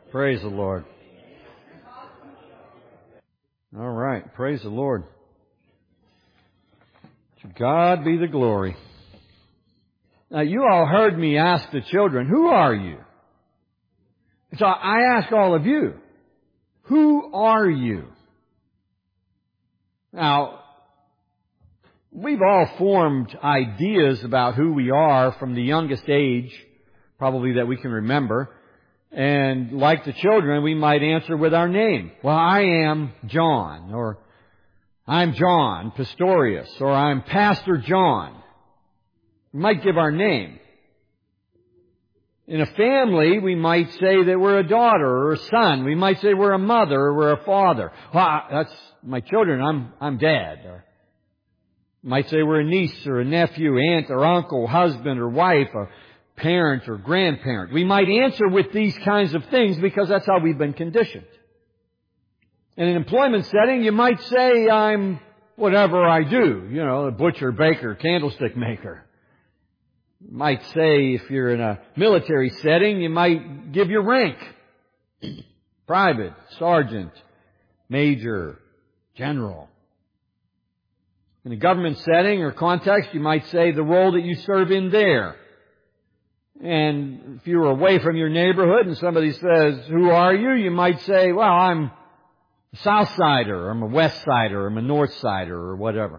Praise the Lord. All right. Praise the Lord. To God be the glory. Now, you all heard me ask the children, who are you? So I ask all of you, who are you? Now, we've all formed ideas about who we are from the youngest age, probably that we can remember. And like the children, we might answer with our name. Well, I am John, or I'm John Pistorius, or I'm Pastor John. We might give our name. In a family, we might say that we're a daughter or a son. We might say we're a mother or we're a father. Well, that's my children. I'm dad. Or we might say we're a niece or a nephew, aunt or uncle, husband or wife, a parent or grandparent. We might answer with these kinds of things because that's how we've been conditioned. In an employment setting, you might say, I'm whatever I do. You know, a butcher, baker, candlestick maker. You might say, if you're in a military setting, you might give your rank. Private, sergeant, major, general. In a government setting or context, you might say the role that you serve in there. And if you're away from your neighborhood and somebody says, who are you? You might say, well, I'm a South Sider, or I'm a West Sider, or I'm a North Sider, or whatever.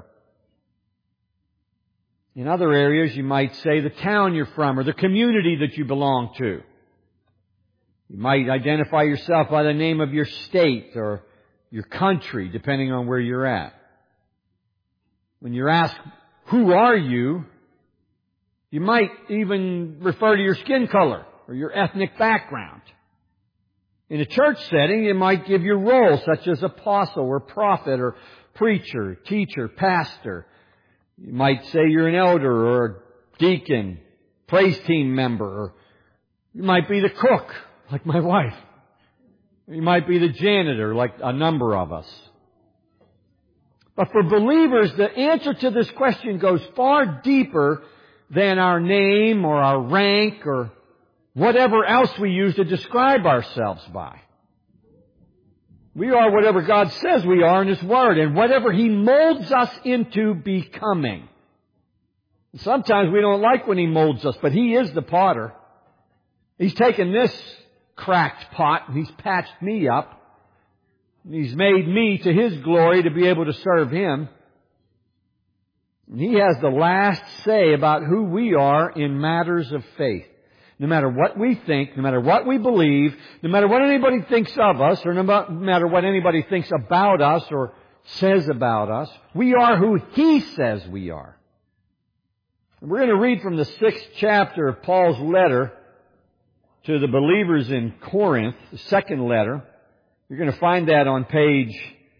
In other areas, you might say the town you're from, or the community that you belong to. You might identify yourself by the name of your state, or your country, depending on where you're at. When you're asked, who are you? You might even refer to your skin color or your ethnic background. In a church setting, you might give your role, such as apostle or prophet or preacher, teacher, pastor. You might say you're an elder or a deacon, praise team member, or you might be the cook, like my wife. You might be the janitor, like a number of us. But for believers, the answer to this question goes far deeper than our name or our rank or whatever else we use to describe ourselves by. We are whatever God says we are in His Word, and whatever He molds us into becoming. Sometimes we don't like when He molds us, but He is the potter. He's taken this cracked pot and He's patched me up. He's made me to His glory to be able to serve Him. And He has the last say about who we are in matters of faith. No matter what we think, no matter what we believe, no matter what anybody thinks of us, or no matter what anybody thinks about us or says about us, we are who He says we are. And we're going to read from the 6th chapter of Paul's letter to the believers in Corinth, the second letter. You're going to find that on page,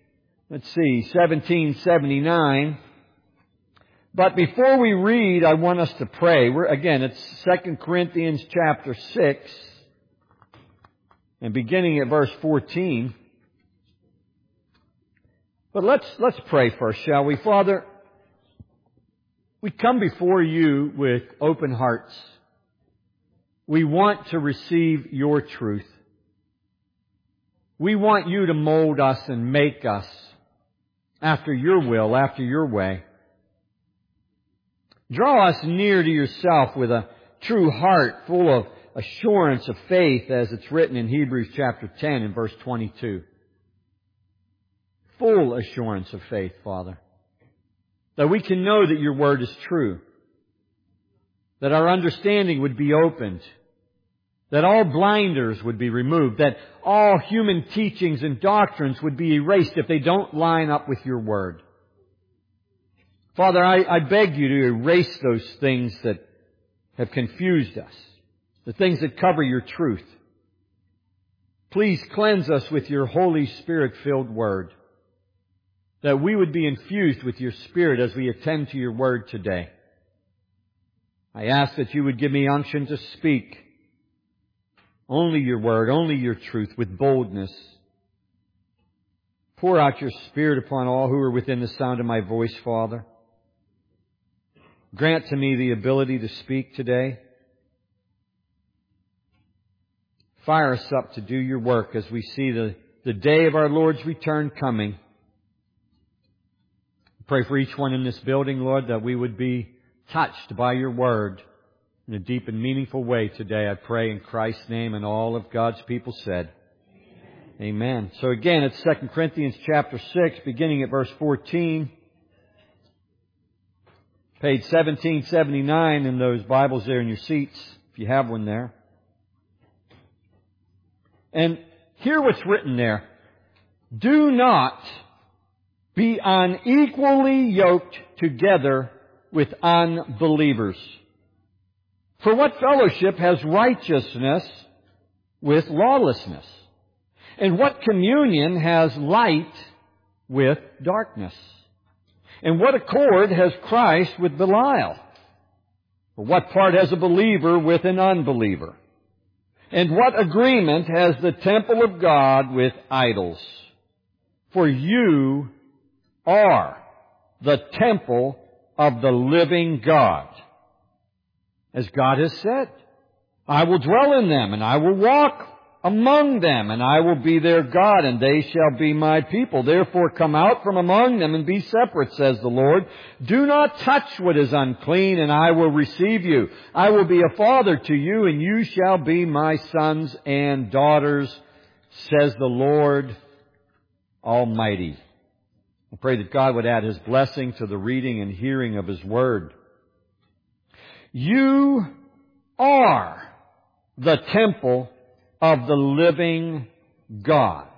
1779. But before we read, I want us to pray. It's 2 Corinthians chapter 6, and beginning at verse 14. But let's pray first, shall we? Father, we come before You with open hearts. We want to receive Your truth. We want You to mold us and make us after Your will, after Your way. Draw us near to Yourself with a true heart full of assurance of faith, as it's written in Hebrews chapter 10 and verse 22. Full assurance of faith, Father. That we can know that Your Word is true. That our understanding would be opened. That all blinders would be removed. That all human teachings and doctrines would be erased if they don't line up with Your Word. Father, I beg You to erase those things that have confused us. The things that cover Your truth. Please cleanse us with Your Holy Spirit-filled Word. That we would be infused with Your Spirit as we attend to Your Word today. I ask that You would give me unction to speak only Your Word, only Your truth, with boldness. Pour out Your Spirit upon all who are within the sound of my voice, Father. Grant to me the ability to speak today. Fire us up to do your work as we see the day of our Lord's return coming. Pray for each one in this building, Lord, that we would be touched by your word in a deep and meaningful way today. I pray in Christ's name, and all of God's people said, Amen. So again, it's 2 Corinthians chapter 6, beginning at verse 14. Page 1779 in those Bibles there in your seats, if you have one there. And hear what's written there. Do not be unequally yoked together with unbelievers. For what fellowship has righteousness with lawlessness? And what communion has light with darkness? And what accord has Christ with Belial? Or what part has a believer with an unbeliever? And what agreement has the temple of God with idols? For you are the temple of the living God. As God has said, I will dwell in them, and I will walk among them, and I will be their God, and they shall be my people. Therefore come out from among them and be separate, says the Lord. Do not touch what is unclean, and I will receive you. I will be a father to you, and you shall be my sons and daughters, says the Lord Almighty. I pray that God would add His blessing to the reading and hearing of His Word. You are the temple of the living God.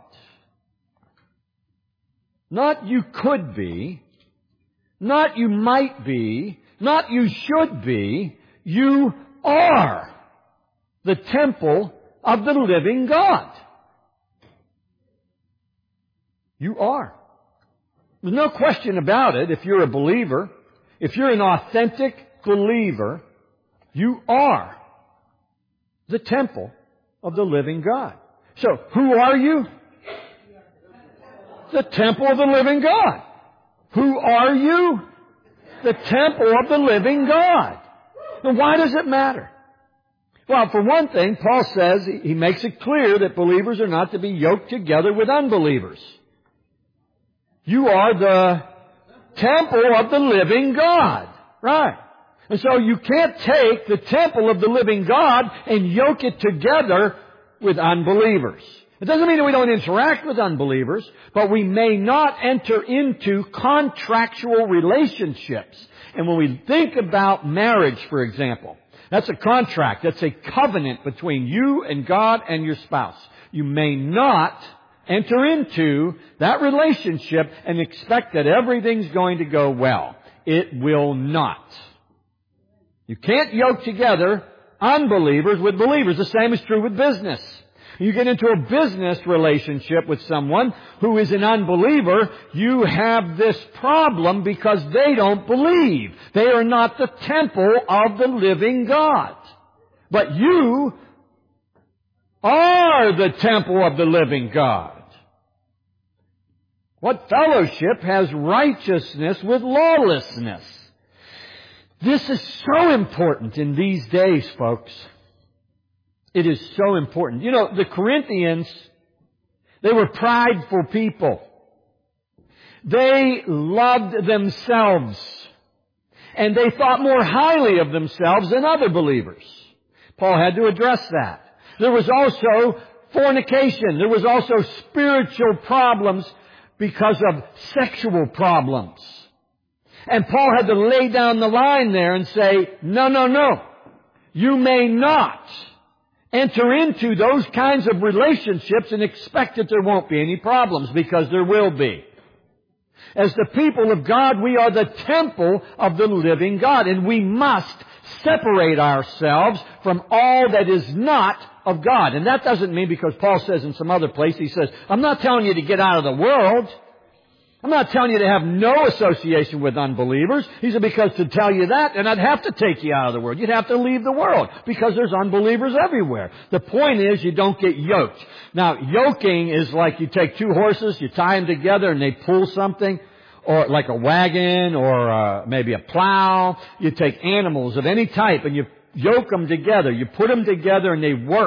Not you could be, not you might be, not you should be. You are the temple of the living God. You are. There's no question about it. If you're a believer, if you're an authentic believer, you are the temple of the living God. So, who are you? The temple of the living God. Who are you? The temple of the living God. And why does it matter? Well, for one thing, Paul says, he makes it clear that believers are not to be yoked together with unbelievers. You are the temple of the living God. Right. And so you can't take the temple of the living God and yoke it together with unbelievers. It doesn't mean that we don't interact with unbelievers, but we may not enter into contractual relationships. And when we think about marriage, for example, that's a contract. That's a covenant between you and God and your spouse. You may not enter into that relationship and expect that everything's going to go well. It will not. You can't yoke together unbelievers with believers. The same is true with business. You get into a business relationship with someone who is an unbeliever, you have this problem because they don't believe. They are not the temple of the living God. But you are the temple of the living God. What fellowship has righteousness with lawlessness? This is so important in these days, folks. It is so important. You know, the Corinthians, they were prideful people. They loved themselves. And they thought more highly of themselves than other believers. Paul had to address that. There was also fornication. There was also spiritual problems because of sexual problems. And Paul had to lay down the line there and say, no. You may not enter into those kinds of relationships and expect that there won't be any problems, because there will be. As the people of God, we are the temple of the living God, and we must separate ourselves from all that is not of God. And that doesn't mean, because Paul says in some other place, he says, I'm not telling you to get out of the world. I'm not telling you to have no association with unbelievers. He said, because to tell you that, then I'd have to take you out of the world. You'd have to leave the world, because there's unbelievers everywhere. The point is, you don't get yoked. Now, yoking is like you take two horses, you tie them together and they pull something, or like a wagon, or maybe a plow. You take animals of any type and you yoke them together. You put them together and they work.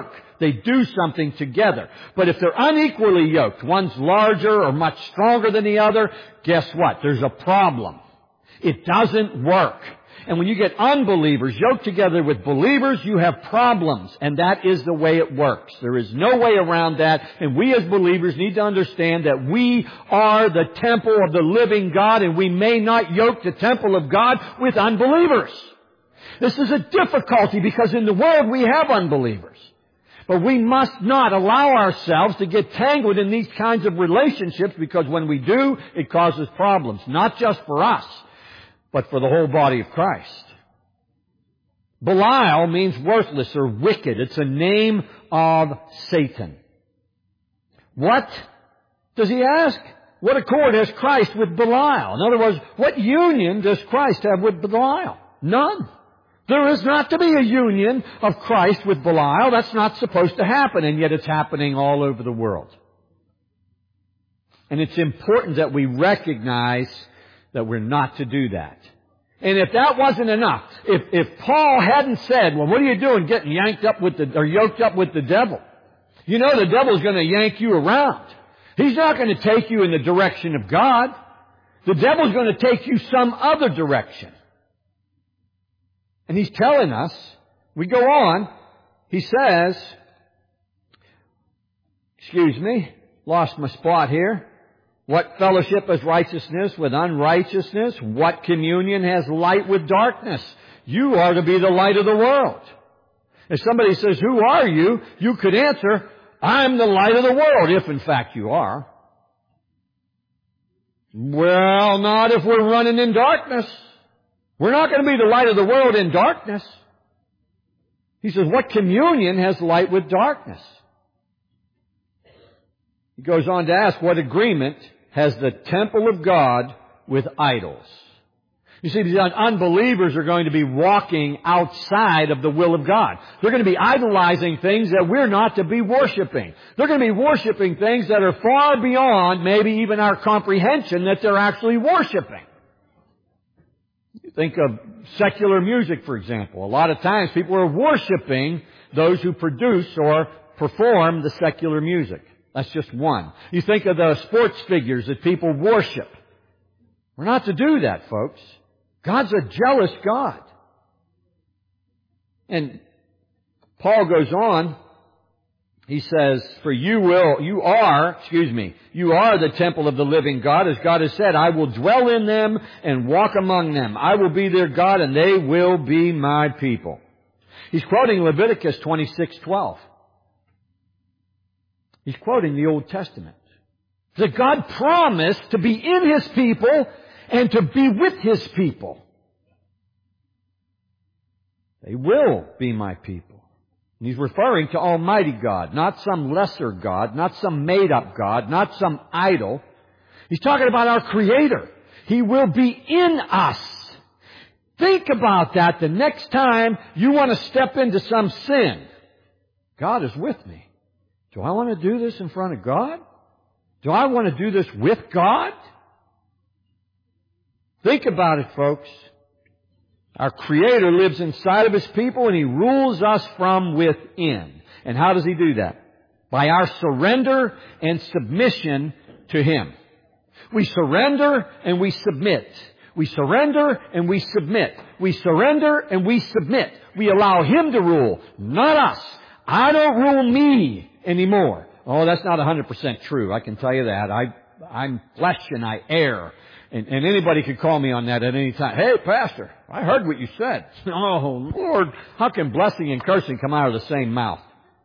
They do something together. But if they're unequally yoked, one's larger or much stronger than the other, guess what? There's a problem. It doesn't work. And when you get unbelievers yoked together with believers, you have problems. And that is the way it works. There is no way around that. And we as believers need to understand that we are the temple of the living God, and we may not yoke the temple of God with unbelievers. This is a difficulty because in the world we have unbelievers. But we must not allow ourselves to get tangled in these kinds of relationships, because when we do, it causes problems. Not just for us, but for the whole body of Christ. Belial means worthless or wicked. It's a name of Satan. What does he ask? What accord has Christ with Belial? In other words, what union does Christ have with Belial? None. There is not to be a union of Christ with Belial. That's not supposed to happen, and yet it's happening all over the world. And it's important that we recognize that we're not to do that. And if that wasn't enough, if Paul hadn't said, well, what are you doing getting yoked up with the devil? You know the devil's going to yank you around. He's not going to take you in the direction of God. The devil's going to take you some other direction. And he's telling us, we go on, he says, lost my spot here. What fellowship has righteousness with unrighteousness? What communion has light with darkness? You are to be the light of the world. If somebody says, who are you? You could answer, I'm the light of the world, if in fact you are. Well, not if we're running in darkness. We're not going to be the light of the world in darkness. He says, what communion has light with darkness? He goes on to ask, what agreement has the temple of God with idols? You see, these unbelievers are going to be walking outside of the will of God. They're going to be idolizing things that we're not to be worshiping. They're going to be worshiping things that are far beyond maybe even our comprehension that they're actually worshiping. Think of secular music, for example. A lot of times people are worshiping those who produce or perform the secular music. That's just one. You think of the sports figures that people worship. We're not to do that, folks. God's a jealous God. And Paul goes on. He says, you are the temple of the living God. As God has said, I will dwell in them and walk among them. I will be their God and they will be my people. He's quoting Leviticus 26:12. He's quoting the Old Testament. That God promised to be in His people and to be with His people. They will be my people. And He's referring to Almighty God, not some lesser God, not some made-up God, not some idol. He's talking about our Creator. He will be in us. Think about that the next time you want to step into some sin. God is with me. Do I want to do this in front of God? Do I want to do this with God? Think about it, folks. Our Creator lives inside of His people and He rules us from within. And how does He do that? By our surrender and submission to Him. We surrender and we submit. We surrender and we submit. We surrender and we submit. We allow Him to rule, not us. I don't rule me anymore. Oh, that's not 100% true. I can tell you that. I'm flesh and I err. And anybody could call me on that at any time. Hey, Pastor, I heard what you said. Oh, Lord, how can blessing and cursing come out of the same mouth?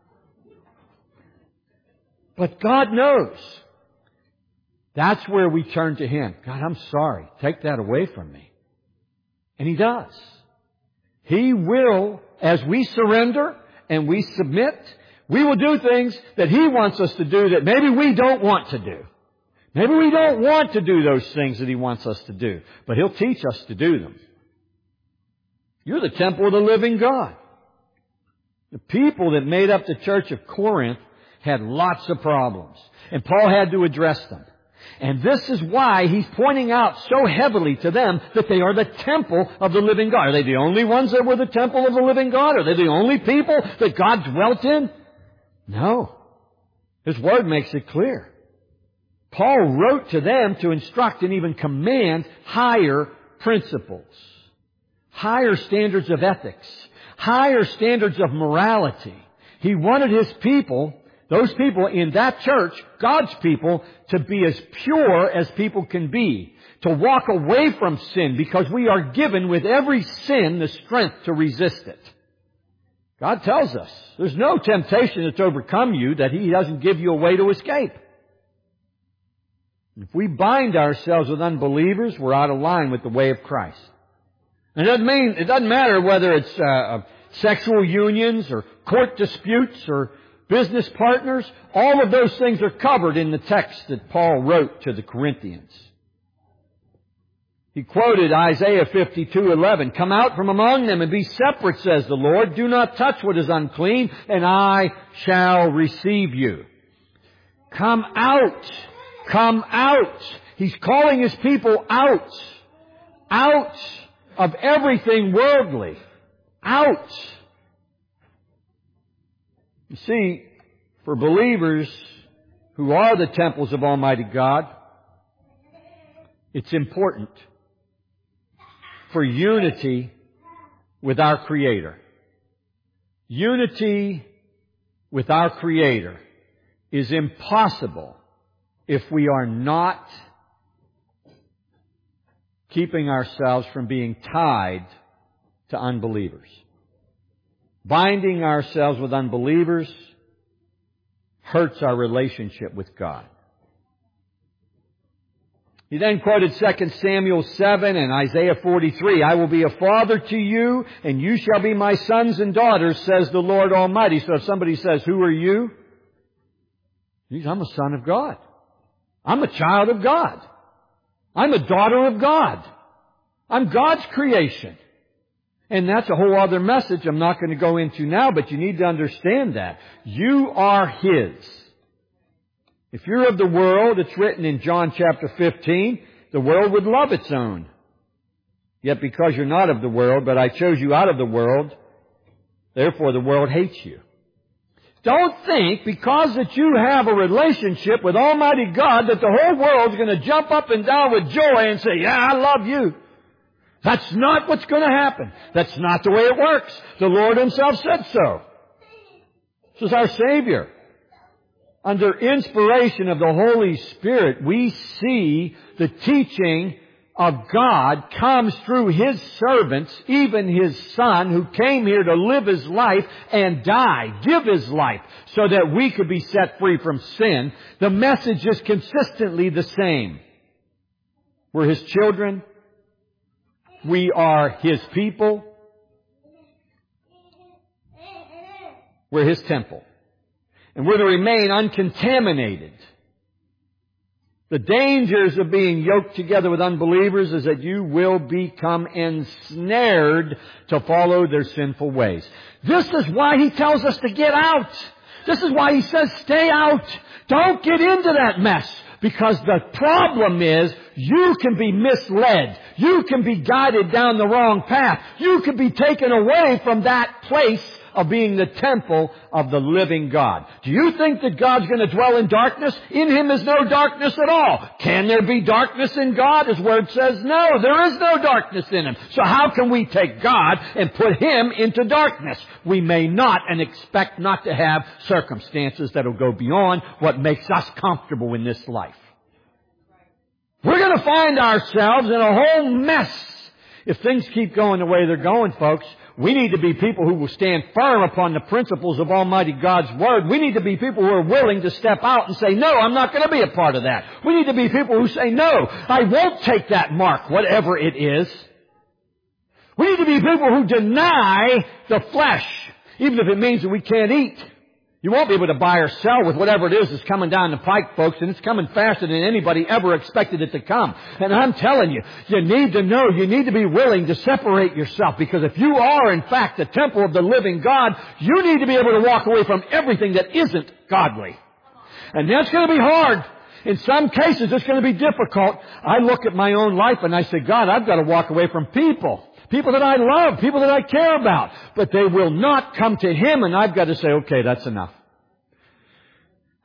But God knows. That's where we turn to Him. God, I'm sorry. Take that away from me. And He does. He will, as we surrender and we submit, we will do things that He wants us to do that maybe we don't want to do. Maybe we don't want to do those things that He wants us to do, but He'll teach us to do them. You're the temple of the living God. The people that made up the church of Corinth had lots of problems, and Paul had to address them. And this is why he's pointing out so heavily to them that they are the temple of the living God. Are they the only ones that were the temple of the living God? Are they the only people that God dwelt in? No. His Word makes it clear. Paul wrote to them to instruct and even command higher principles, higher standards of ethics, higher standards of morality. He wanted his people, those people in that church, God's people, to be as pure as people can be, to walk away from sin, because we are given with every sin the strength to resist it. God tells us there's no temptation that's overcome you that He doesn't give you a way to escape. If we bind ourselves with unbelievers, we're out of line with the way of Christ. And it doesn't matter whether it's sexual unions or court disputes or business partners. All of those things are covered in the text that Paul wrote to the Corinthians. He quoted Isaiah 52:11, "Come out from among them and be separate, says the Lord. Do not touch what is unclean, and I shall receive you." Come out. Come out. He's calling His people out. Out of everything worldly. Out. You see, for believers who are the temples of Almighty God, it's important for unity with our Creator. Unity with our Creator is impossible if we are not keeping ourselves from being tied to unbelievers. Binding ourselves with unbelievers hurts our relationship with God. He then quoted 2 Samuel 7 and Isaiah 43, "I will be a father to you, and you shall be my sons and daughters, says the Lord Almighty." So if somebody says, "Who are you?" I'm a son of God. I'm a child of God. I'm a daughter of God. I'm God's creation. And that's a whole other message I'm not going to go into now, but you need to understand that. You are His. If you're of the world, it's written in John chapter 15, the world would love its own. Yet because you're not of the world, but I chose you out of the world, therefore the world hates you. Don't think because that you have a relationship with Almighty God that the whole world's going to jump up and down with joy and say, "Yeah, I love you." That's not what's going to happen. That's not the way it works. The Lord Himself said so. This is our Savior. Under inspiration of the Holy Spirit, we see the teaching of God comes through His servants, even His Son, who came here to live His life and die, give His life, so that we could be set free from sin. The message is consistently the same. We're His children. We are His people. We're His temple. And we're to remain uncontaminated. The dangers of being yoked together with unbelievers is that you will become ensnared to follow their sinful ways. This is why He tells us to get out. This is why He says stay out. Don't get into that mess. Because the problem is you can be misled. You can be guided down the wrong path. You can be taken away from that place of being the temple of the living God. Do you think that God's going to dwell in darkness? In Him is no darkness at all. Can there be darkness in God? His Word says no, there is no darkness in Him. So how can we take God and put Him into darkness? We may not, and expect not to have circumstances that will go beyond what makes us comfortable in this life. We're going to find ourselves in a whole mess if things keep going the way they're going, folks. We need to be people who will stand firm upon the principles of Almighty God's Word. We need to be people who are willing to step out and say, "No, I'm not going to be a part of that." We need to be people who say, "No, I won't take that mark, whatever it is." We need to be people who deny the flesh, even if it means that we can't eat. You won't be able to buy or sell with whatever it is that's coming down the pike, folks, and it's coming faster than anybody ever expected it to come. And I'm telling you, you need to know, you need to be willing to separate yourself, because if you are, in fact, the temple of the living God, you need to be able to walk away from everything that isn't godly. And that's going to be hard. In some cases, it's going to be difficult. I look at my own life and I say, "God, I've got to walk away from people that I love, people that I care about. But they will not come to Him, and I've got to say, okay, that's enough.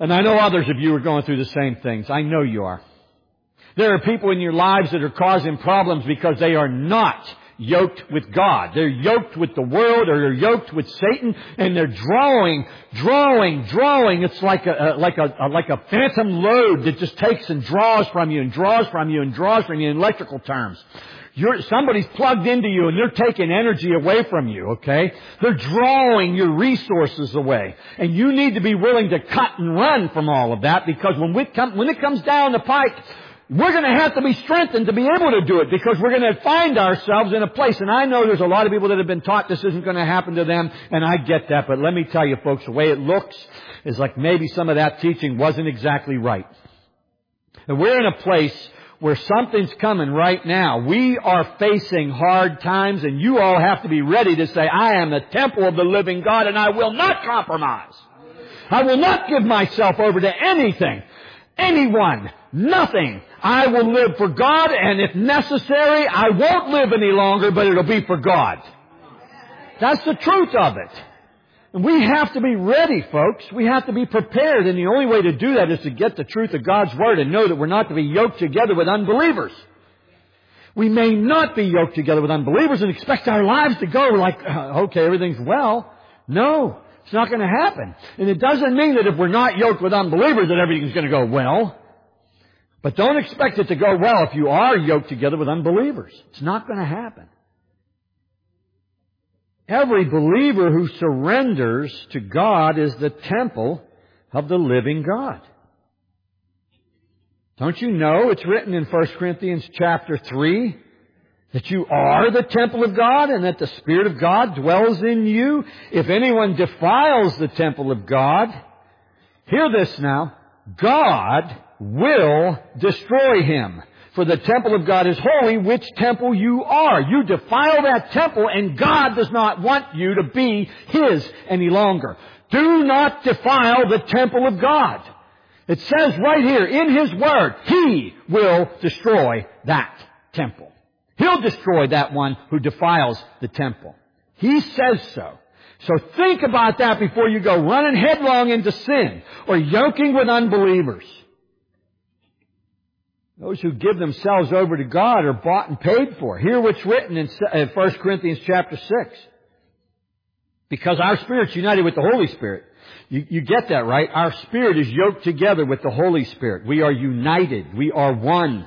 And I know others of you are going through the same things. I know you are. There are people in your lives that are causing problems because they are not yoked with God. They're yoked with the world, or they're yoked with Satan, and they're drawing. It's like a phantom load that just takes and draws from you and draws from you and draws from you in electrical terms. Somebody's plugged into you and they're taking energy away from you, okay? They're drawing your resources away. And you need to be willing to cut and run from all of that, because when it comes down the pike, we're going to have to be strengthened to be able to do it, because we're going to find ourselves in a place. And I know there's a lot of people that have been taught this isn't going to happen to them, and I get that. But let me tell you, folks, the way it looks is like maybe some of that teaching wasn't exactly right. And we're in a place where something's coming right now. We are facing hard times, and you all have to be ready to say, I am the temple of the living God, and I will not compromise. I will not give myself over to anything, anyone, nothing. I will live for God, and if necessary, I won't live any longer, but it'll be for God. That's the truth of it. And we have to be ready, folks. We have to be prepared, and the only way to do that is to get the truth of God's Word and know that we're not to be yoked together with unbelievers. We may not be yoked together with unbelievers and expect our lives to go like, okay, everything's well. No, it's not going to happen. And it doesn't mean that if we're not yoked with unbelievers that everything's going to go well. But don't expect it to go well if you are yoked together with unbelievers. It's not going to happen. Every believer who surrenders to God is the temple of the living God. Don't you know it's written in 1 Corinthians chapter 3 that you are the temple of God and that the Spirit of God dwells in you? If anyone defiles the temple of God, hear this now, God will destroy him. For the temple of God is holy, which temple you are. You defile that temple, and God does not want you to be His any longer. Do not defile the temple of God. It says right here in His Word, He will destroy that temple. He'll destroy that one who defiles the temple. He says so. So think about that before you go running headlong into sin or yoking with unbelievers. Those who give themselves over to God are bought and paid for. Hear what's written in 1 Corinthians chapter 6. Because our spirit's united with the Holy Spirit. You get that, right? Our spirit is yoked together with the Holy Spirit. We are united. We are one.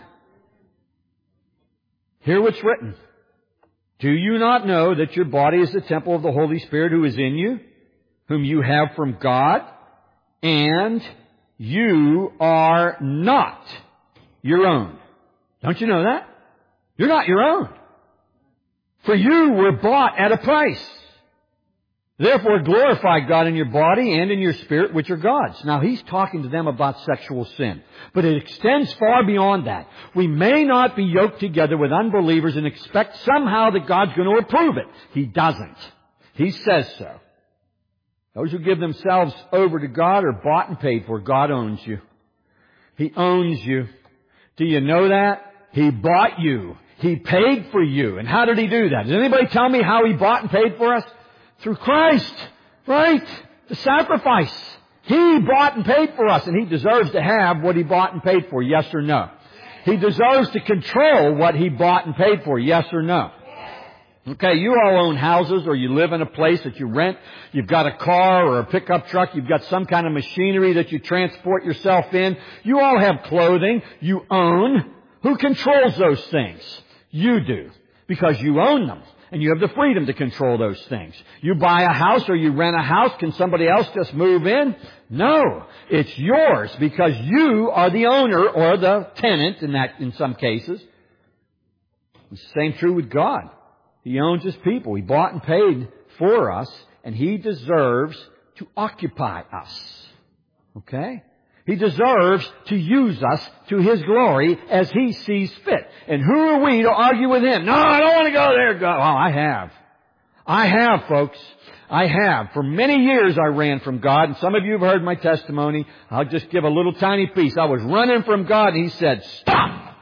Hear what's written. Do you not know that your body is the temple of the Holy Spirit who is in you, whom you have from God, and you are not your own? Don't you know that? You're not your own. For you were bought at a price. Therefore glorify God in your body and in your spirit, which are God's. Now He's talking to them about sexual sin. But it extends far beyond that. We may not be yoked together with unbelievers and expect somehow that God's going to approve it. He doesn't. He says so. Those who give themselves over to God are bought and paid for. God owns you. He owns you. Do you know that? He bought you. He paid for you. And how did He do that? Does anybody tell me how He bought and paid for us? Through Christ. Right? The sacrifice. He bought and paid for us. And He deserves to have what He bought and paid for. Yes or no? He deserves to control what He bought and paid for. Yes or no? Okay, you all own houses or you live in a place that you rent. You've got a car or a pickup truck. You've got some kind of machinery that you transport yourself in. You all have clothing you own. Who controls those things? You do. Because you own them. And you have the freedom to control those things. You buy a house or you rent a house. Can somebody else just move in? No. It's yours because you are the owner or the tenant in some cases. It's the same true with God. He owns His people. He bought and paid for us, and He deserves to occupy us. Okay? He deserves to use us to His glory as He sees fit. And who are we to argue with Him? No, I don't want to go there. Go. Oh, I have. I have, folks. I have. For many years I ran from God, and some of you have heard my testimony. I'll just give a little tiny piece. I was running from God, and He said, stop!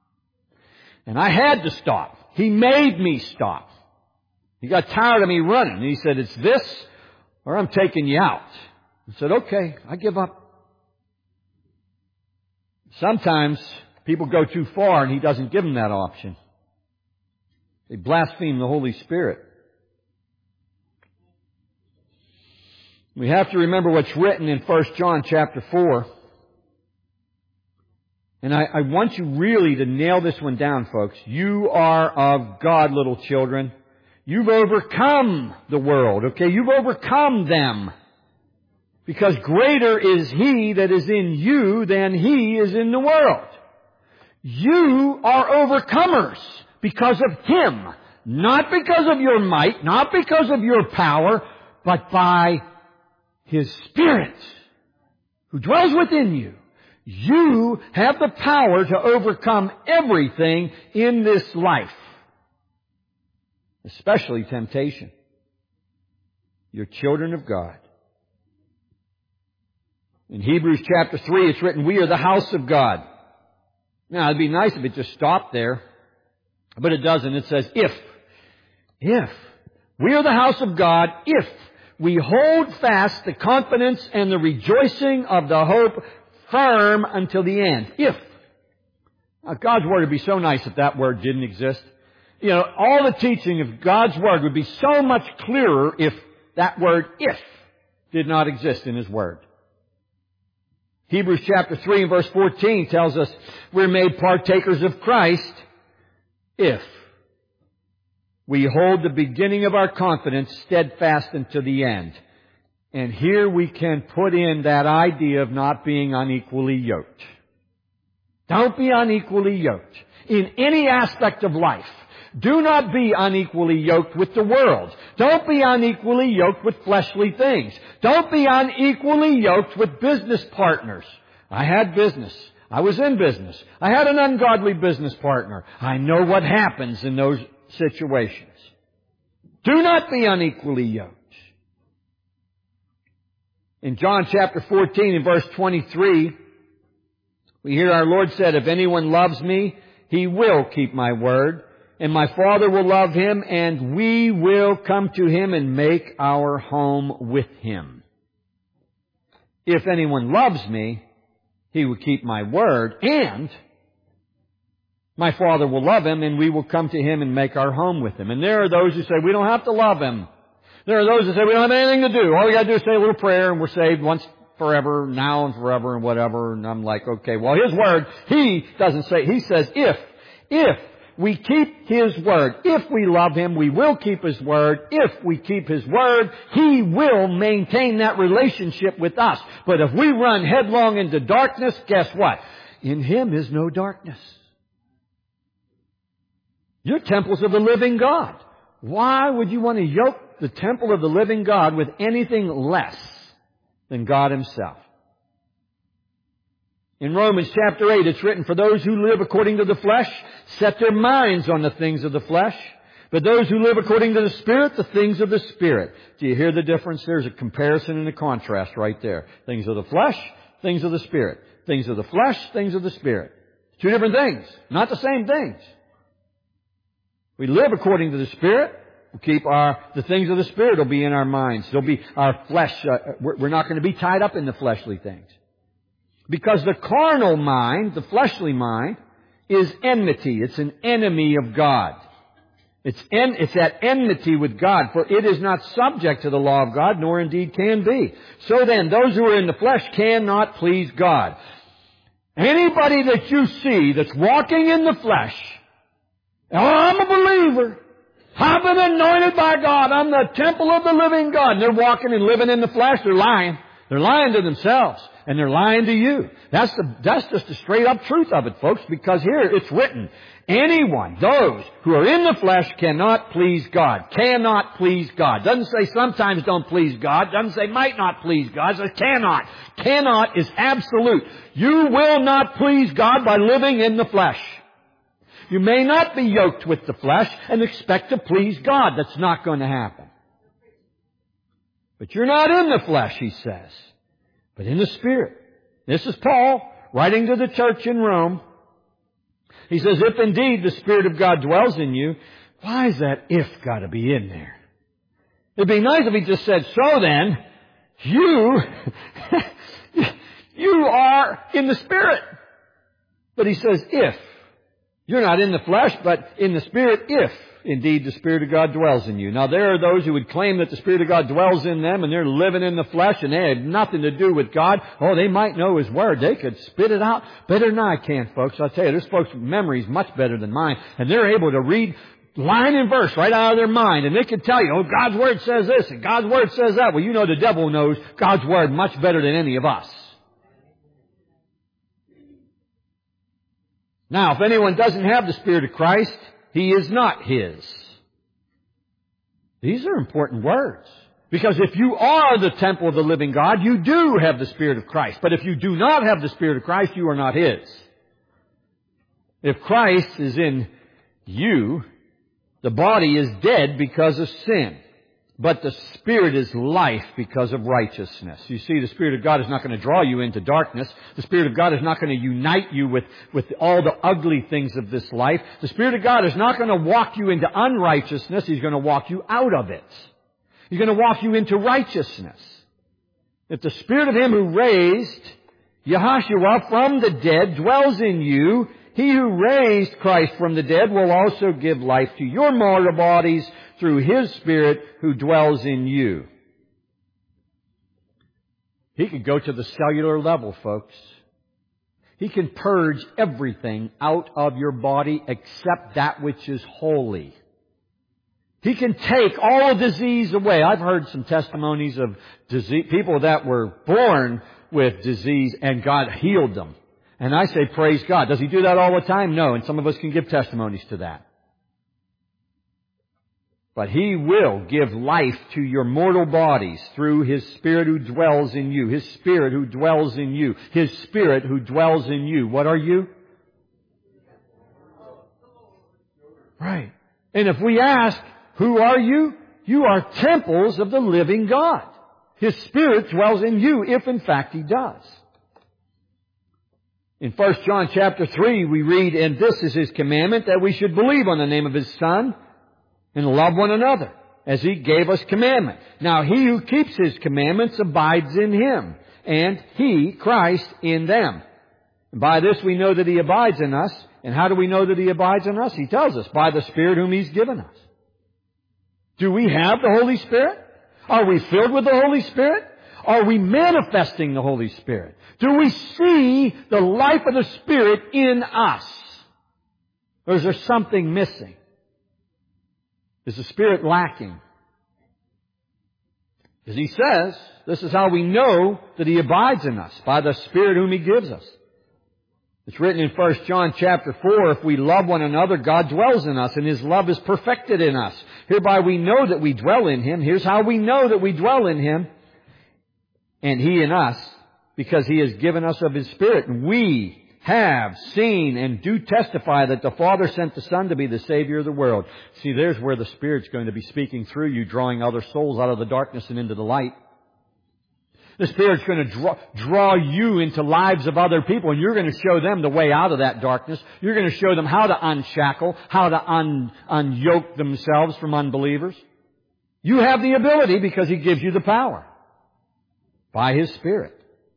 And I had to stop. He made me stop. He got tired of me running. And He said, it's this or I'm taking you out. I said, okay, I give up. Sometimes people go too far and He doesn't give them that option. They blaspheme the Holy Spirit. We have to remember what's written in 1 John chapter 4. And I want you really to nail this one down, folks. You are of God, little children. You've overcome the world, okay? You've overcome them. Because greater is He that is in you than he is in the world. You are overcomers because of Him. Not because of your might, not because of your power, but by His Spirit who dwells within you. You have the power to overcome everything in this life, especially temptation. You're children of God. In Hebrews chapter 3, it's written, we are the house of God. Now, it'd be nice if it just stopped there, but it doesn't. It says, if we are the house of God, if we hold fast the confidence and the rejoicing of the hope firm until the end. If. Now, God's Word would be so nice if that word didn't exist. You know, all the teaching of God's Word would be so much clearer if that word if did not exist in His Word. Hebrews chapter 3 and verse 14 tells us we're made partakers of Christ if we hold the beginning of our confidence steadfast unto the end. And here we can put in that idea of not being unequally yoked. Don't be unequally yoked in any aspect of life. Do not be unequally yoked with the world. Don't be unequally yoked with fleshly things. Don't be unequally yoked with business partners. I had business. I was in business. I had an ungodly business partner. I know what happens in those situations. Do not be unequally yoked. In John chapter 14 and verse 23, we hear our Lord said, if anyone loves me, he will keep my word, and my Father will love him, and we will come to him and make our home with him. If anyone loves me, he will keep my word, and my Father will love him, and we will come to him and make our home with him. And there are those who say, we don't have to love him. There are those who say, we don't have anything to do. All we got to do is say a little prayer, and we're saved once forever, now and forever, and whatever. And I'm like, okay, well, His Word, He doesn't say, He says, if we keep His Word, if we love Him, we will keep His Word. If we keep His Word, He will maintain that relationship with us. But if we run headlong into darkness, guess what? In Him is no darkness. You're temples of the living God. Why would you want to yoke the temple of the living God with anything less than God Himself? In Romans chapter 8, it's written, for those who live according to the flesh set their minds on the things of the flesh, but those who live according to the Spirit, the things of the Spirit. Do you hear the difference? There's a comparison and a contrast right there. Things of the flesh, things of the Spirit. Things of the flesh, things of the Spirit. Two different things, not the same things. We live according to the Spirit. We'll keep the things of the Spirit will be in our minds. They'll be our flesh. We're not going to be tied up in the fleshly things. Because the carnal mind, the fleshly mind, is enmity. It's an enemy of God. It's at enmity with God, for it is not subject to the law of God, nor indeed can be. So then, those who are in the flesh cannot please God. Anybody that you see that's walking in the flesh, oh, I'm a believer. I've been anointed by God. I'm the temple of the living God. And they're walking and living in the flesh. They're lying. They're lying to themselves. And they're lying to you. That's just the straight up truth of it, folks, because here it's written, anyone, those who are in the flesh cannot please God. Cannot please God. Doesn't say sometimes don't please God. Doesn't say might not please God. It says cannot. Cannot is absolute. You will not please God by living in the flesh. You may not be yoked with the flesh and expect to please God. That's not going to happen. But you're not in the flesh, he says, but in the Spirit. This is Paul writing to the church in Rome. He says, if indeed the Spirit of God dwells in you, why is that if got to be in there? It'd be nice if he just said, so then, you are in the Spirit. But he says, if. You're not in the flesh, but in the Spirit, if indeed the Spirit of God dwells in you. Now there are those who would claim that the Spirit of God dwells in them and they're living in the flesh and they have nothing to do with God. Oh, they might know His Word. They could spit it out better than I can, folks. I'll tell you, this folks' memory is much better than mine. And they're able to read line and verse right out of their mind. And they can tell you, oh, God's Word says this and God's Word says that. Well, you know the devil knows God's Word much better than any of us. Now, if anyone doesn't have the Spirit of Christ, he is not His. These are important words. Because if you are the temple of the living God, you do have the Spirit of Christ. But if you do not have the Spirit of Christ, you are not His. If Christ is in you, the body is dead because of sin. But the Spirit is life because of righteousness. You see, the Spirit of God is not going to draw you into darkness. The Spirit of God is not going to unite you with all the ugly things of this life. The Spirit of God is not going to walk you into unrighteousness. He's going to walk you out of it. He's going to walk you into righteousness. If the Spirit of Him who raised Yahushua from the dead dwells in you, He who raised Christ from the dead will also give life to your mortal bodies through His Spirit who dwells in you. He could go to the cellular level, folks. He can purge everything out of your body except that which is holy. He can take all disease away. I've heard some testimonies of disease, people that were born with disease and God healed them. And I say, praise God. Does He do that all the time? No. And some of us can give testimonies to that. But He will give life to your mortal bodies through His Spirit who dwells in you. His Spirit who dwells in you. His Spirit who dwells in you. What are you? Right. And if we ask, who are you? You are temples of the living God. His Spirit dwells in you, if in fact He does. In 1 John chapter 3 we read, and this is His commandment, that we should believe on the name of His Son and love one another, as He gave us commandment. Now He who keeps His commandments abides in Him, and He, Christ, in them. And by this we know that He abides in us. And how do we know that He abides in us? He tells us, by the Spirit whom He's given us. Do we have the Holy Spirit? Are we filled with the Holy Spirit? Are we manifesting the Holy Spirit? Do we see the life of the Spirit in us? Or is there something missing? Is the Spirit lacking? As He says, this is how we know that He abides in us, by the Spirit whom He gives us. It's written in 1 John chapter 4, if we love one another, God dwells in us, and His love is perfected in us. Hereby we know that we dwell in Him. Here's how we know that we dwell in Him, and He in us, because He has given us of His Spirit. And we have seen and do testify that the Father sent the Son to be the Savior of the world. See, there's where the Spirit's going to be speaking through you, drawing other souls out of the darkness and into the light. The Spirit's going to draw you into lives of other people, and you're going to show them the way out of that darkness. You're going to show them how to unshackle, how to unyoke themselves from unbelievers. You have the ability because He gives you the power by His Spirit.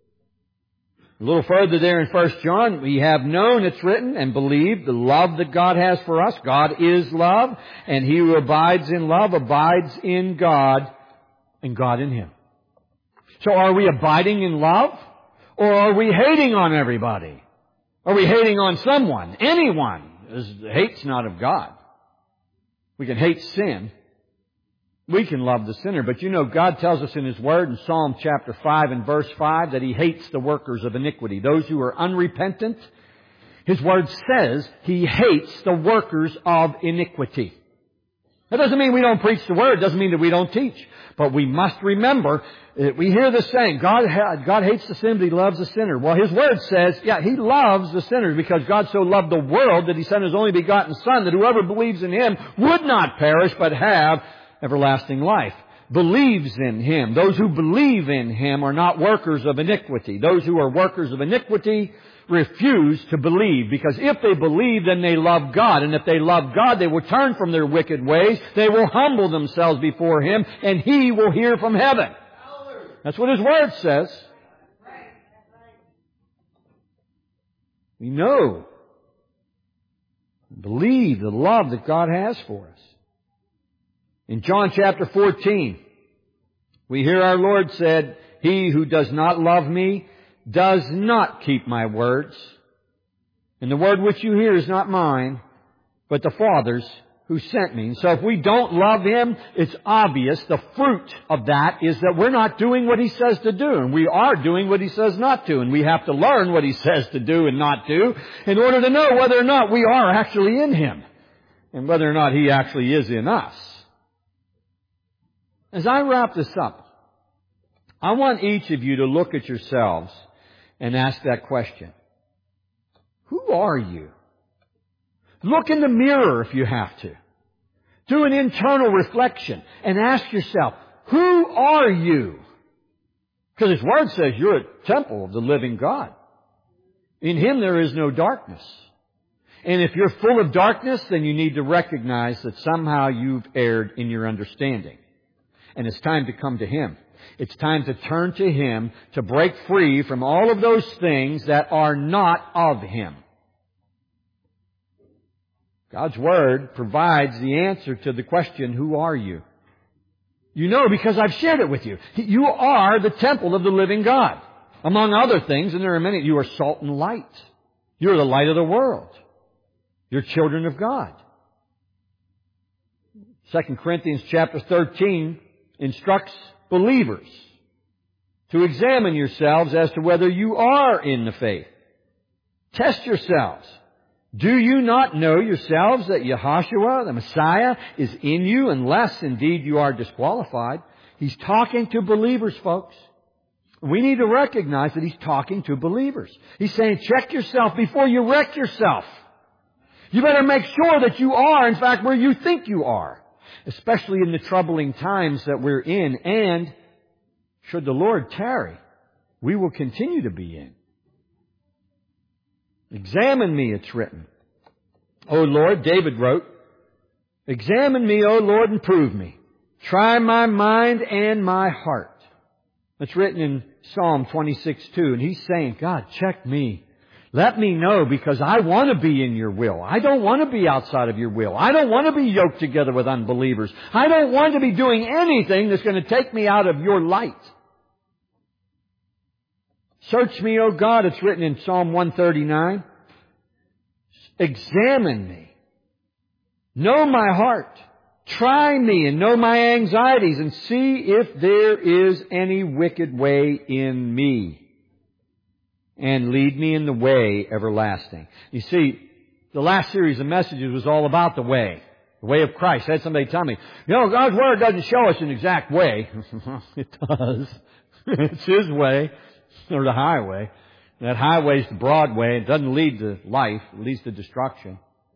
A little further there in 1 John, we have known, it's written, and believed the love that God has for us. God is love, and he who abides in love abides in God, and God in him. So are we abiding in love, or are we hating on everybody? Are we hating on someone, anyone? Hate's not of God. We can hate sin. We can love the sinner. But you know, God tells us in His Word in Psalm chapter 5 and verse 5 that He hates the workers of iniquity. Those who are unrepentant. His Word says He hates the workers of iniquity. That doesn't mean we don't preach the Word. It doesn't mean that we don't teach. But we must remember, we hear this saying, God hates the sinner, but He loves the sinner. Well, His Word says, yeah, He loves the sinners because God so loved the world that He sent His only begotten Son, that whoever believes in Him would not perish but have everlasting life. Believes in Him. Those who believe in Him are not workers of iniquity. Those who are workers of iniquity refuse to believe, because if they believe, then they love God. And if they love God, they will turn from their wicked ways. They will humble themselves before Him, and He will hear from heaven. That's what His Word says. We know Believe the love that God has for us. In John chapter 14, we hear our Lord said, "He who does not love me does not keep my words. And the word which you hear is not mine, but the Father's who sent me." And so if we don't love Him, it's obvious the fruit of that is that we're not doing what He says to do. And we are doing what He says not to. And we have to learn what He says to do and not do in order to know whether or not we are actually in Him and whether or not He actually is in us. As I wrap this up, I want each of you to look at yourselves and ask that question. Who are you? Look in the mirror if you have to. Do an internal reflection and ask yourself, who are you? Because His Word says you're a temple of the living God. In Him there is no darkness. And if you're full of darkness, then you need to recognize that somehow you've erred in your understanding. And it's time to come to Him. It's time to turn to Him to break free from all of those things that are not of Him. God's Word provides the answer to the question, who are you? You know because I've shared it with you. You are the temple of the living God. Among other things, and there are many, you are salt and light. You're the light of the world. You're children of God. 2 Corinthians chapter 13 instructs believers to examine yourselves as to whether you are in the faith. Test yourselves. Do you not know yourselves that Yahushua, the Messiah, is in you, unless indeed you are disqualified? He's talking to believers, folks. We need to recognize that He's talking to believers. He's saying, check yourself before you wreck yourself. You better make sure that you are, in fact, where you think you are, especially in the troubling times that we're in, and should the Lord tarry, we will continue to be in. Examine me, it's written. O Lord, David wrote, examine me, O Lord, and prove me. Try my mind and my heart. That's written in Psalm 26:2. And he's saying, God, check me. Let me know, because I want to be in your will. I don't want to be outside of your will. I don't want to be yoked together with unbelievers. I don't want to be doing anything that's going to take me out of your light. Search me, O God, it's written in Psalm 139. Examine me. Know my heart. Try me and know my anxieties, and see if there is any wicked way in me, and lead me in the way everlasting. You see, the last series of messages was all about the way of Christ. I had somebody tell me, God's Word doesn't show us an exact way. It does. It's His way, or the highway. That highway is the broad way. It doesn't lead to life. It leads to destruction.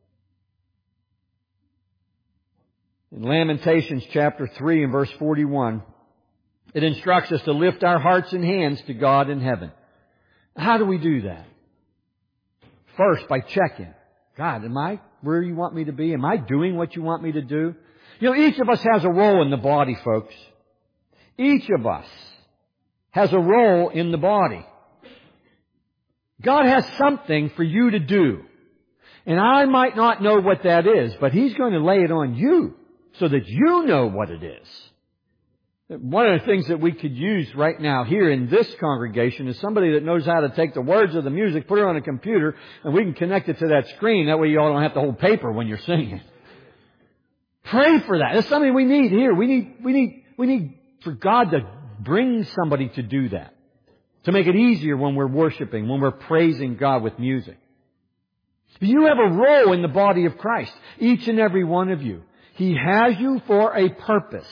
In Lamentations chapter 3 and verse 41, it instructs us to lift our hearts and hands to God in heaven. How do we do that? First, by checking. God, am I where you want me to be? Am I doing what you want me to do? Each of us has a role in the body, folks. Each of us has a role in the body. God has something for you to do. And I might not know what that is, but He's going to lay it on you so that you know what it is. One of the things that we could use right now here in this congregation is somebody that knows how to take the words of the music, put it on a computer, and we can connect it to that screen. That way you all don't have to hold paper when you're singing. Pray for that. That's something we need here. We need for God to bring somebody to do that. To make it easier when we're worshiping, when we're praising God with music. You have a role in the body of Christ. Each and every one of you. He has you for a purpose.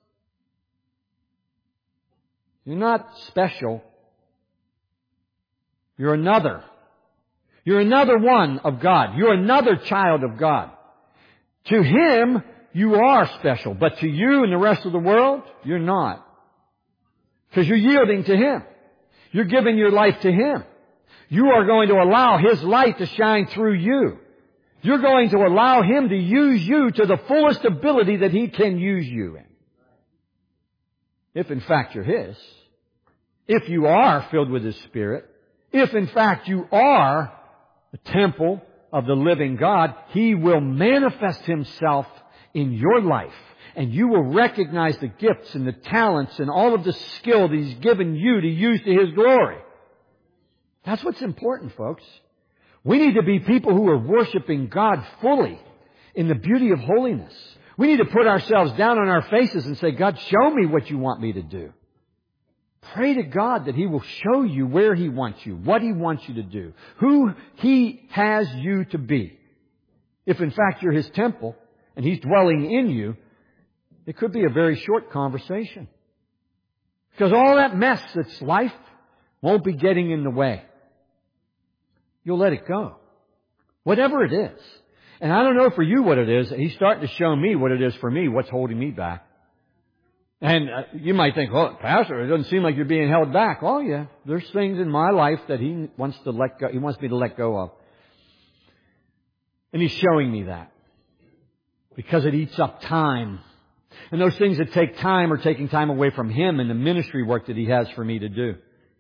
You're not special. You're another. You're another one of God. You're another child of God. To Him, you are special. But to you and the rest of the world, you're not. Because you're yielding to Him. You're giving your life to Him. You are going to allow His light to shine through you. You're going to allow Him to use you to the fullest ability that He can use you in. If in fact you're His. If you are filled with His Spirit. If in fact you are a temple of the living God, He will manifest Himself in your life. And you will recognize the gifts and the talents and all of the skill that He's given you to use to His glory. That's what's important, folks. We need to be people who are worshiping God fully in the beauty of holiness. We need to put ourselves down on our faces and say, God, show me what you want me to do. Pray to God that He will show you where He wants you, what He wants you to do, who He has you to be. If in fact you're His temple and He's dwelling in you, it could be a very short conversation. Because all that mess that's life won't be getting in the way. You'll let it go. Whatever it is. And I don't know for you what it is. He's starting to show me what it is for me, what's holding me back. And you might think, well, Pastor, it doesn't seem like you're being held back. Oh, yeah. There's things in my life that He wants to let go. He wants me to let go of. And He's showing me that. Because it eats up time. And those things that take time are taking time away from Him and the ministry work that He has for me to do.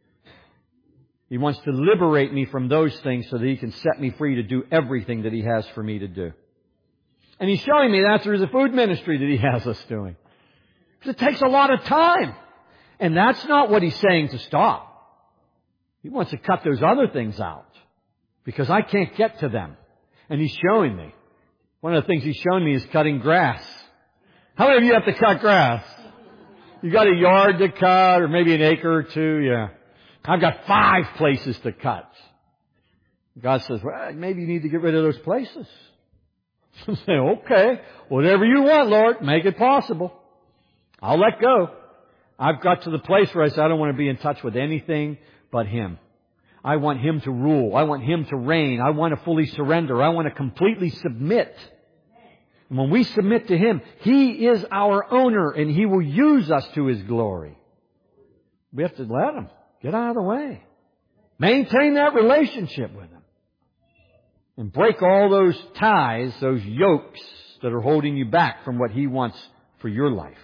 He wants to liberate me from those things so that He can set me free to do everything that He has for me to do. And He's showing me that through the food ministry that He has us doing. Because it takes a lot of time. And that's not what He's saying to stop. He wants to cut those other things out. Because I can't get to them. And He's showing me. One of the things He's shown me is cutting grass. How many of you have to cut grass? You got a yard to cut or maybe an acre or two? Yeah. I've got 5 places to cut. God says, well, maybe you need to get rid of those places. I say, okay, whatever you want, Lord, make it possible. I'll let go. I've got to the place where I say, I don't want to be in touch with anything but Him. I want Him to rule. I want Him to reign. I want to fully surrender. I want to completely submit. And when we submit to Him, He is our owner and He will use us to His glory. We have to let Him get out of the way. Maintain that relationship with Him. And break all those ties, those yokes that are holding you back from what He wants for your life.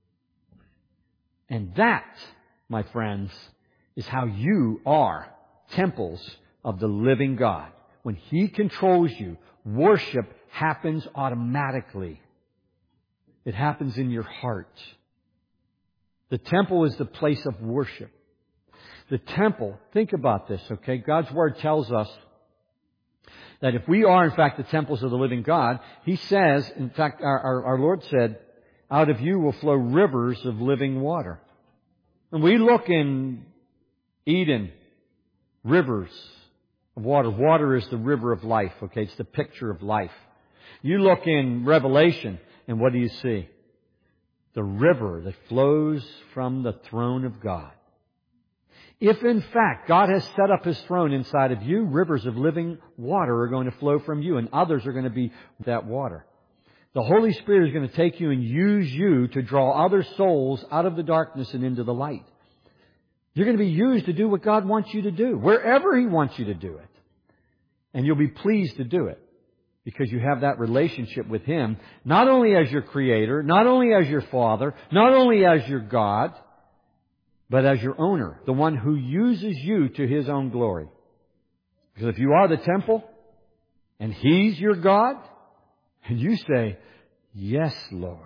And that, my friends, is how you are temples of the living God. When He controls you, worship happens automatically. It happens in your heart. The temple is the place of worship. The temple, think about this, okay? God's Word tells us that if we are, in fact, the temples of the living God, He says, in fact, our Lord said, out of you will flow rivers of living water. And we look in Eden, rivers of water. Water is the river of life, okay? It's the picture of life. You look in Revelation, and what do you see? The river that flows from the throne of God. If in fact God has set up His throne inside of you, rivers of living water are going to flow from you, and others are going to be that water. The Holy Spirit is going to take you and use you to draw other souls out of the darkness and into the light. You're going to be used to do what God wants you to do, wherever He wants you to do it. And you'll be pleased to do it because you have that relationship with Him, not only as your Creator, not only as your Father, not only as your God, but as your owner, the one who uses you to His own glory. Because if you are the temple and He's your God, and you say, yes, Lord,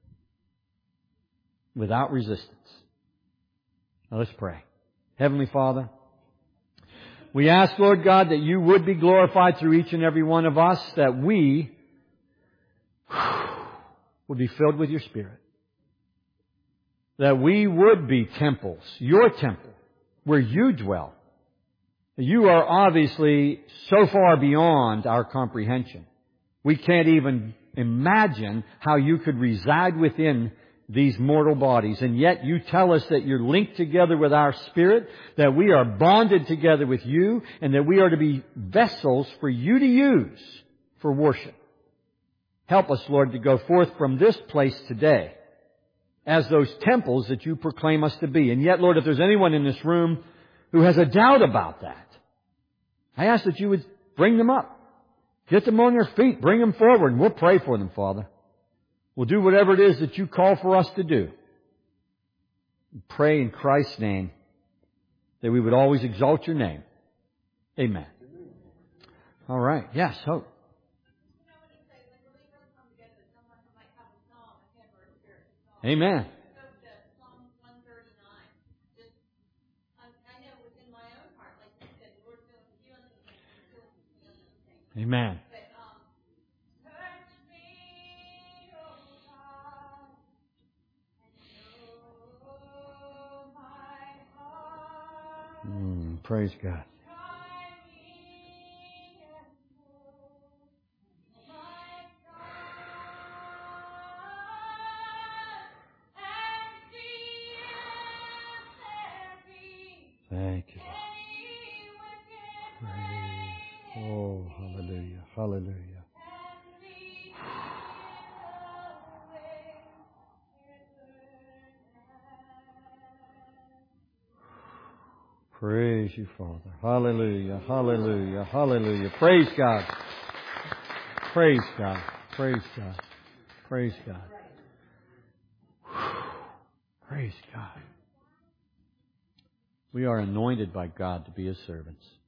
without resistance. Now let's pray. Heavenly Father, we ask, Lord God, that You would be glorified through each and every one of us, that we would be filled with Your Spirit. That we would be temples, Your temple, where You dwell. You are obviously so far beyond our comprehension. We can't even imagine how You could reside within these mortal bodies. And yet You tell us that You're linked together with our spirit, that we are bonded together with You, and that we are to be vessels for You to use for worship. Help us, Lord, to go forth from this place today as those temples that You proclaim us to be. And yet, Lord, if there's anyone in this room who has a doubt about that, I ask that You would bring them up. Get them on their feet. Bring them forward. And we'll pray for them, Father. We'll do whatever it is that You call for us to do. Pray in Christ's name that we would always exalt Your name. Amen. All right. Yes, hope. Amen. Amen. Praise God. Thank you. Praise. Oh, hallelujah. Hallelujah. Praise you, Father. Hallelujah. Hallelujah. Hallelujah. Praise God. Praise God. Praise God. Praise God. Praise God. We are anointed by God to be His servants.